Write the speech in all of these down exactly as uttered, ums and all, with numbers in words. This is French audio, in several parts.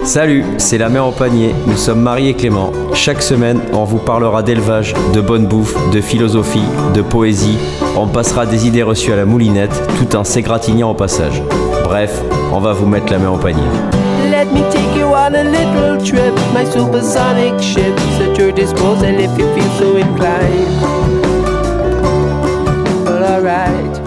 Salut, c'est la mer au panier, nous sommes Marie et Clément. Chaque semaine, on vous parlera d'élevage, de bonne bouffe, de philosophie, de poésie. On passera des idées reçues à la moulinette, tout en s'égratignant au passage. Bref, on va vous mettre la main au panier. Let me take you on a little trip. My supersonic ship's at your disposal if you feel so inclined. Well, alright.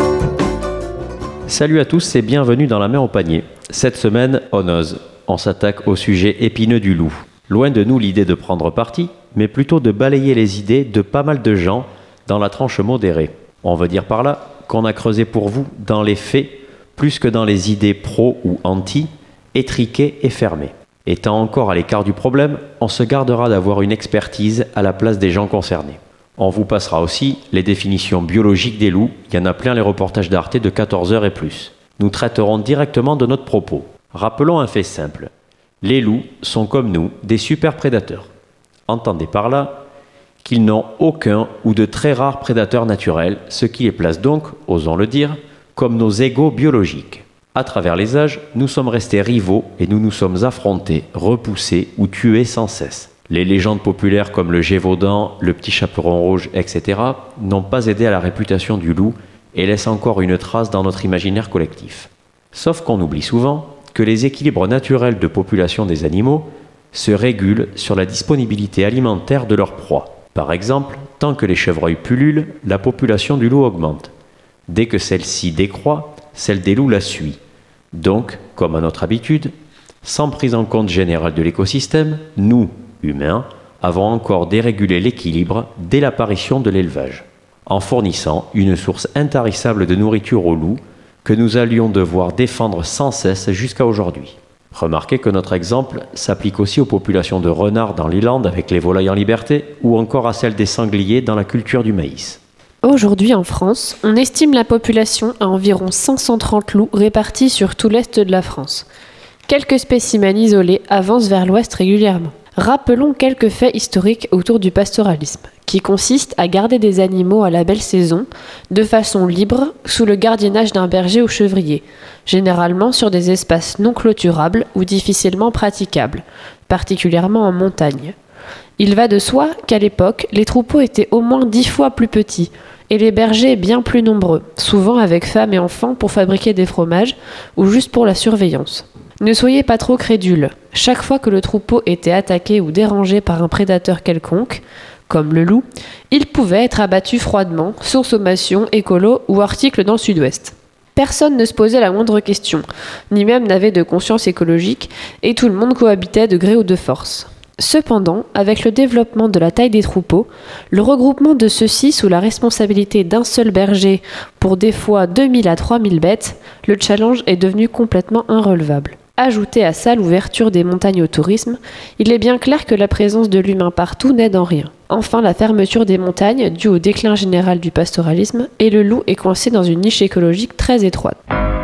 Salut à tous et bienvenue dans la main au panier. Cette semaine, on ose. On s'attaque au sujet épineux du loup. Loin de nous l'idée de prendre parti, mais plutôt de balayer les idées de pas mal de gens dans la tranche modérée. On veut dire par là qu'on a creusé pour vous dans les faits, plus que dans les idées pro ou anti, étriquées et fermées. Étant encore à l'écart du problème, on se gardera d'avoir une expertise à la place des gens concernés. On vous passera aussi les définitions biologiques des loups, il y en a plein les reportages d'Arte de quatorze heures et plus. Nous traiterons directement de notre propos. Rappelons un fait simple. Les loups sont comme nous, des super prédateurs. Entendez par là qu'ils n'ont aucun ou de très rares prédateurs naturels, ce qui les place donc, osons le dire, comme nos égaux biologiques. À travers les âges, nous sommes restés rivaux et nous nous sommes affrontés, repoussés ou tués sans cesse. Les légendes populaires comme le Gévaudan, le petit chaperon rouge, et cetera n'ont pas aidé à la réputation du loup et laissent encore une trace dans notre imaginaire collectif. Sauf qu'on oublie souvent que les équilibres naturels de population des animaux se régulent sur la disponibilité alimentaire de leurs proies. Par exemple, tant que les chevreuils pullulent, la population du loup augmente. Dès que celle-ci décroît, celle des loups la suit. Donc, comme à notre habitude, sans prise en compte générale de l'écosystème, nous, humains, avons encore dérégulé l'équilibre dès l'apparition de l'élevage, en fournissant une source intarissable de nourriture aux loups que nous allions devoir défendre sans cesse jusqu'à aujourd'hui. Remarquez que notre exemple s'applique aussi aux populations de renards dans les Landes avec les volailles en liberté ou encore à celles des sangliers dans la culture du maïs. Aujourd'hui en France, on estime la population à environ cinq cent trente loups répartis sur tout l'est de la France. Quelques spécimens isolés avancent vers l'ouest régulièrement. Rappelons quelques faits historiques autour du pastoralisme, qui consiste à garder des animaux à la belle saison, de façon libre, sous le gardiennage d'un berger ou chevrier, généralement sur des espaces non clôturables ou difficilement praticables, particulièrement en montagne. Il va de soi qu'à l'époque, les troupeaux étaient au moins dix fois plus petits, et les bergers bien plus nombreux, souvent avec femmes et enfants pour fabriquer des fromages, ou juste pour la surveillance. Ne soyez pas trop crédules. Chaque fois que le troupeau était attaqué ou dérangé par un prédateur quelconque, comme le loup, il pouvait être abattu froidement, sans sommation, écolo ou article dans le sud-ouest. Personne ne se posait la moindre question, ni même n'avait de conscience écologique, et tout le monde cohabitait de gré ou de force. Cependant, avec le développement de la taille des troupeaux, le regroupement de ceux-ci sous la responsabilité d'un seul berger pour des fois deux mille à trois mille bêtes, le challenge est devenu complètement irrelevable. Ajoutez à ça l'ouverture des montagnes au tourisme, il est bien clair que la présence de l'humain partout n'aide en rien. Enfin, la fermeture des montagnes, due au déclin général du pastoralisme, et le loup est coincé dans une niche écologique très étroite.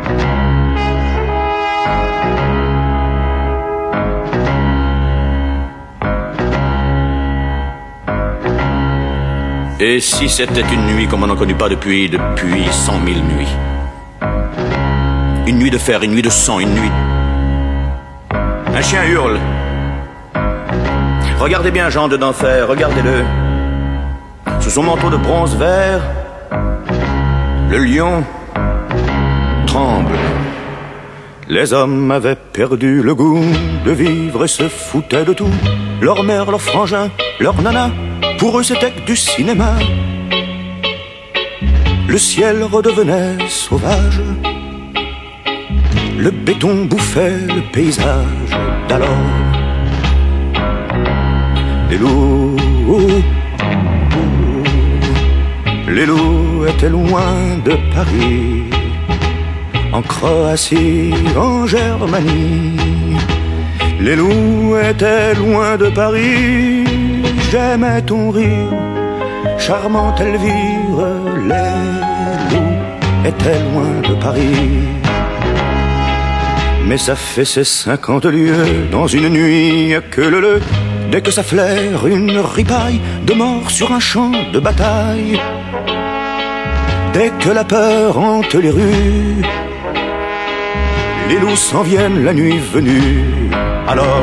Et si c'était une nuit comme on n'en connaît pas depuis, depuis cent mille nuits? Une nuit de fer, une nuit de sang, une nuit... Un chien hurle. Regardez bien Jean de d'enfer, regardez-le. Sous son manteau de bronze vert, le lion tremble. Les hommes avaient perdu le goût de vivre et se foutaient de tout. Leur mère, leur frangin, leur nana, pour eux c'était que du cinéma. Le ciel redevenait sauvage. Le béton bouffait le paysage d'alors. Les loups, les loups étaient loin de Paris, en Croatie, en Germanie. Les loups étaient loin de Paris, j'aimais ton rire, charmante Elvire. Les loups étaient loin de Paris. Mais ça fait ces cinquante lieues dans une nuit que le le, dès que ça flaire une ripaille de mort sur un champ de bataille. Dès que la peur hante les rues, les loups s'en viennent la nuit venue. Alors,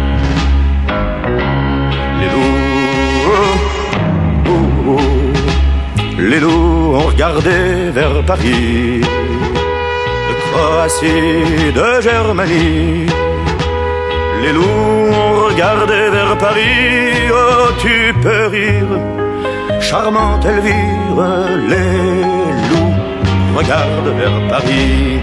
les loups, oh, oh, oh, les loups ont regardé vers Paris, de Croatie, de Germanie. Les loups ont regardé vers Paris, oh tu peux rire, charmante Elvire. Les loups regardent vers Paris.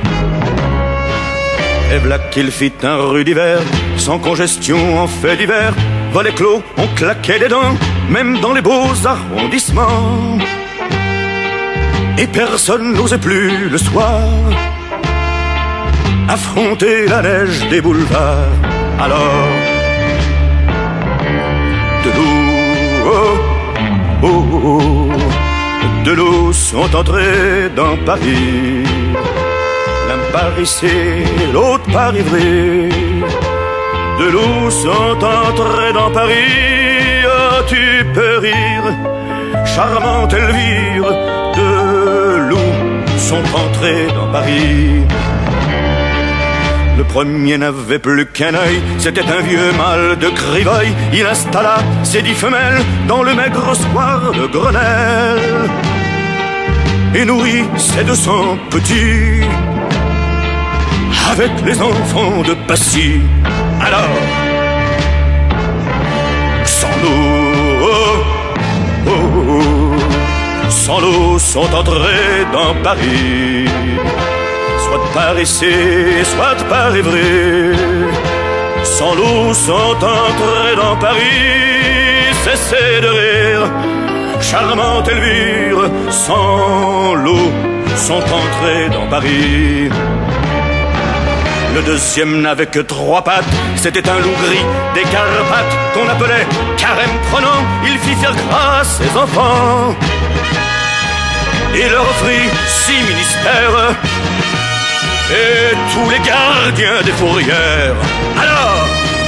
Et v'là qu'il fit un rude hiver, sans congestion en fait d'hiver. Volets clos, on claquait des dents, même dans les beaux arrondissements. Et personne n'osait plus le soir affronter la neige des boulevards. Alors, de loups, oh, oh, oh, de loups sont entrés dans Paris. L'un par ici, l'autre par Ivry. De loups sont entrés dans Paris. Oh, tu peux rire, charmante Elvire. De loups sont entrés dans Paris. Le premier n'avait plus qu'un œil, c'était un vieux mâle de Crivoy. Il installa ses dix femelles dans le maigre square de Grenelle et nourrit ses deux cents petits avec les enfants de Passy. Alors, sans loup, oh, oh, oh, sans loup sont entrés dans Paris. Soit par ici, soit par Ivry. Sans loup sont entrés dans Paris. Cessez de rire, charmante Elvire. Sans loup sont entrés dans Paris. Le deuxième n'avait que trois pattes, c'était un loup gris des Carpates qu'on appelait carême prenant. Il fit faire grâce ses enfants et leur offrit six ministères et tous les gardiens des fourrières. Alors,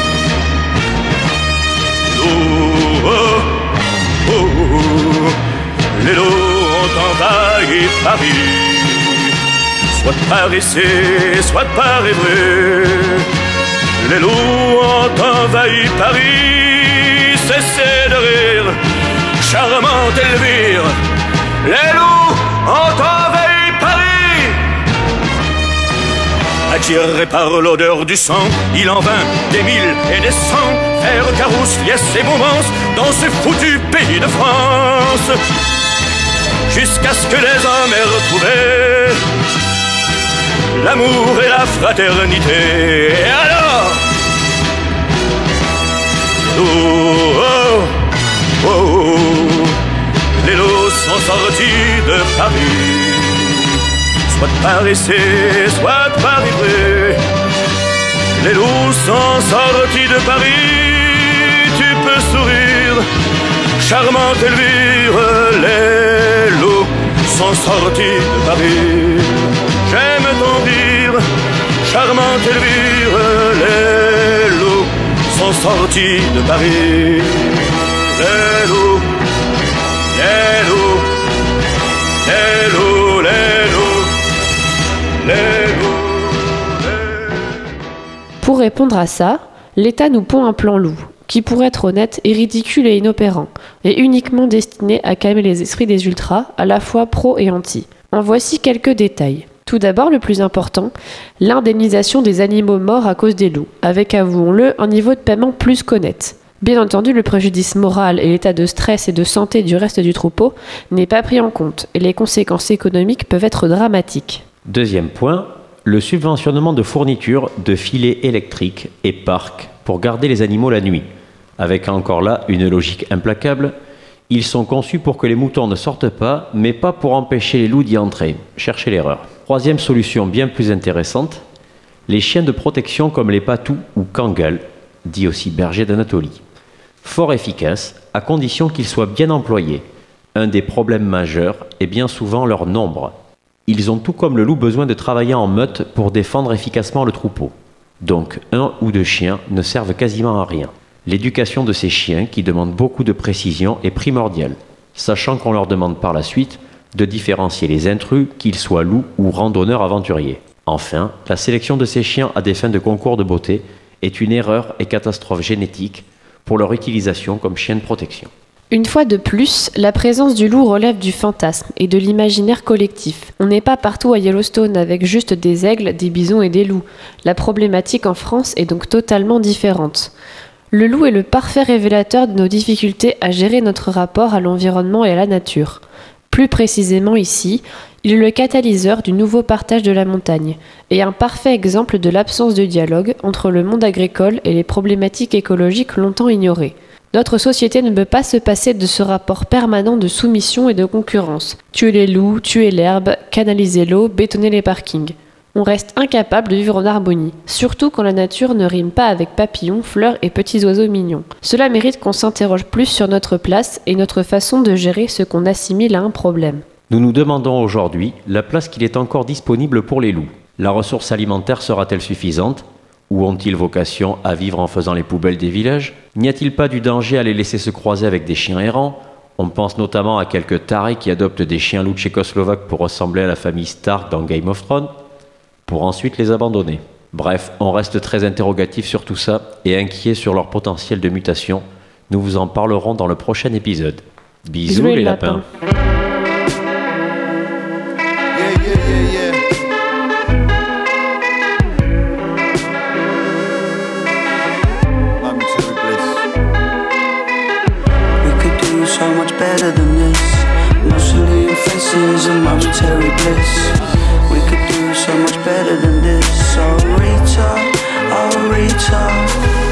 loup, oh, oh, oh, les loups ont envahi Paris. Soit par ici, soit par Ivry. Les loups ont envahi Paris. Cessez de rire, charmante Elvire. Les loups ont envahi Paris. Attiré par l'odeur du sang, il en vint des mille et des cents faire carousse, liesse et bombance dans ce foutu pays de France, jusqu'à ce que les hommes aient retrouvé l'amour et la fraternité. Et alors, loups, oh, oh, oh, les loups sont sortis de Paris. Soit par ici, soit par Ivry. Les loups sont sortis de Paris. Tu peux sourire, charmante Elvire. Les loups sont sortis de Paris. J'aime ton rire, charmante Elvire. Les loups sont sortis de Paris. Les loups, les loups, les loups, les loups, les loups, les... Pour répondre à ça, l'État nous pond un plan loup, qui pour être honnête est ridicule et inopérant, et uniquement destiné à calmer les esprits des ultras, à la fois pro et anti. En voici quelques détails. Tout d'abord, le plus important, l'indemnisation des animaux morts à cause des loups, avec, avouons-le, un niveau de paiement plus qu'honnête. Bien entendu, le préjudice moral et l'état de stress et de santé du reste du troupeau n'est pas pris en compte, et les conséquences économiques peuvent être dramatiques. Deuxième point, le subventionnement de fournitures de filets électriques et parcs pour garder les animaux la nuit. Avec encore là une logique implacable, ils sont conçus pour que les moutons ne sortent pas, mais pas pour empêcher les loups d'y entrer. Cherchez l'erreur. Troisième solution bien plus intéressante, les chiens de protection comme les patous ou kangals, dits aussi bergers d'Anatolie. Fort efficaces, à condition qu'ils soient bien employés. Un des problèmes majeurs est bien souvent leur nombre. Ils ont tout comme le loup besoin de travailler en meute pour défendre efficacement le troupeau. Donc un ou deux chiens ne servent quasiment à rien. L'éducation de ces chiens, qui demande beaucoup de précision, est primordiale, sachant qu'on leur demande par la suite de différencier les intrus, qu'ils soient loups ou randonneurs aventuriers. Enfin, la sélection de ces chiens à des fins de concours de beauté est une erreur et catastrophe génétique pour leur utilisation comme chien de protection. Une fois de plus, la présence du loup relève du fantasme et de l'imaginaire collectif. On n'est pas partout à Yellowstone avec juste des aigles, des bisons et des loups. La problématique en France est donc totalement différente. Le loup est le parfait révélateur de nos difficultés à gérer notre rapport à l'environnement et à la nature. Plus précisément ici, il est le catalyseur du nouveau partage de la montagne et un parfait exemple de l'absence de dialogue entre le monde agricole et les problématiques écologiques longtemps ignorées. Notre société ne peut pas se passer de ce rapport permanent de soumission et de concurrence. Tuer les loups, tuer l'herbe, canaliser l'eau, bétonner les parkings. On reste incapable de vivre en harmonie, surtout quand la nature ne rime pas avec papillons, fleurs et petits oiseaux mignons. Cela mérite qu'on s'interroge plus sur notre place et notre façon de gérer ce qu'on assimile à un problème. Nous nous demandons aujourd'hui la place qu'il est encore disponible pour les loups. La ressource alimentaire sera-t-elle suffisante ? Ou ont-ils vocation à vivre en faisant les poubelles des villages ? N'y a-t-il pas du danger à les laisser se croiser avec des chiens errants ? On pense notamment à quelques tarés qui adoptent des chiens loups tchécoslovaques pour ressembler à la famille Stark dans Game of Thrones, pour ensuite les abandonner. Bref, on reste très interrogatif sur tout ça et inquiet sur leur potentiel de mutation. Nous vous en parlerons dans le prochain épisode. Bisous, Bisous les lapins, lapins. So much better than this. Mostly in faces and momentary bliss. We could do so much better than this. Oh Rita, oh Rita.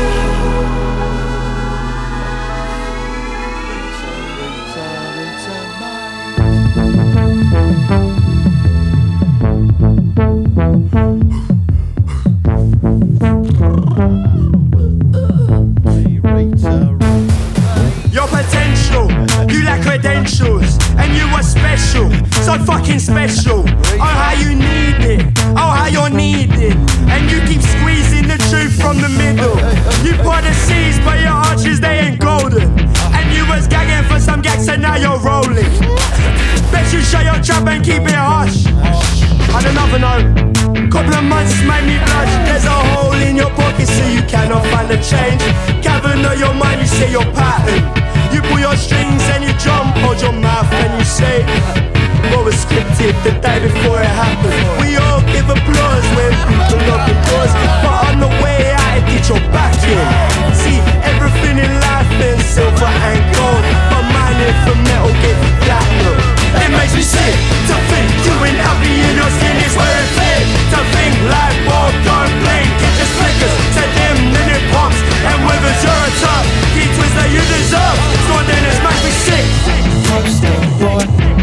Credentials, and you are special, so fucking special. Oh how you need it, oh how you're needed, and you keep squeezing the truth from the middle. You pour the seas, but your arches they ain't golden, and you was gagging for some gags and now you're rolling. Bet you shut your trap and keep it hush. On another note, couple of months made me blush. There's a hole in your pocket so you cannot find the change. Gather your mind, you say your pattern. You pull your strings and you jump, hold your mouth and you say what was scripted the day before it happened. We all give applause when people open doors, but on the way out it gets your back in. See, everything in life is silver and gold, but mine is for metal, get platinum. It makes me sick to think you ain't happy in your skin is where it fit. To think like ball, don't blink, get the flickers, set them then it pumps, and whether you're a top, key twist that you deserve. So then it makes me sick. Poster boy,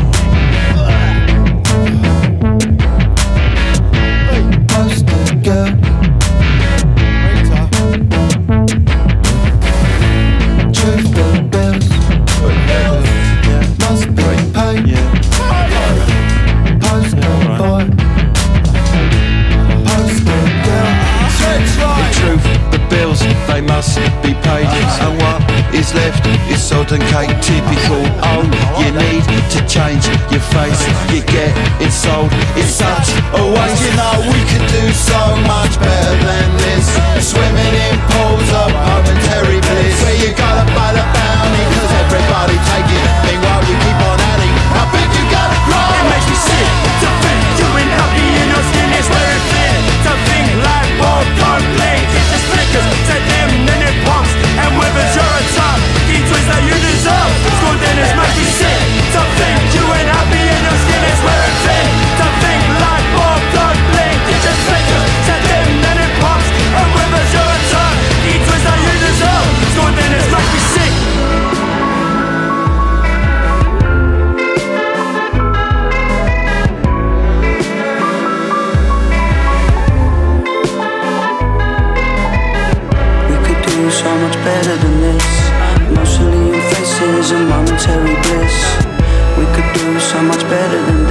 poster girl, truth the bills must be paid. Poster boy, poster girl, the truth, the bills they must be paid. And what is left is sodden cake, typical. Oh, you need to change your face. You get it sold. It's such a waste. You know we could do so much better than this. Swimming in pools of momentary bliss, where you gotta pay the bounty, cause everybody take it. Meanwhile you keep on adding. I bet you got it wrong. It makes me sick to think you ain't happy in your skin is where it fit. To think like ball, don't blink, it just flickers. Set them then it pumps, and whether you're a top, key twist that you deserve. School dinners make me sick. To think you ain't happy in your skin is where it fit. To think like ball, don't blink, it just flickers. Set them then it pumps, and whether you're a top, key twist that you deserve. School dinners make me sick. So much better than this. Mostly in faces and momentary bliss. We could do so much better than this.